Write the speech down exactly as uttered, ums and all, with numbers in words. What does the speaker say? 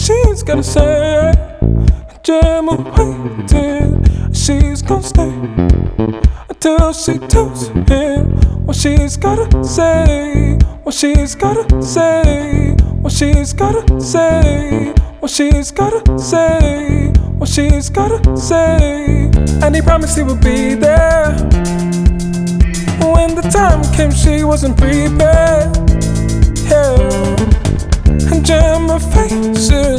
she's gotta say. Gemma waited, she's gonna stay until she tells him what she's gotta say. What she's gotta say. What she's gotta say. What she's gotta say. What she's gotta say. And he promised he would be there. When the time came, she wasn't prepared. Yeah. And Gemma faces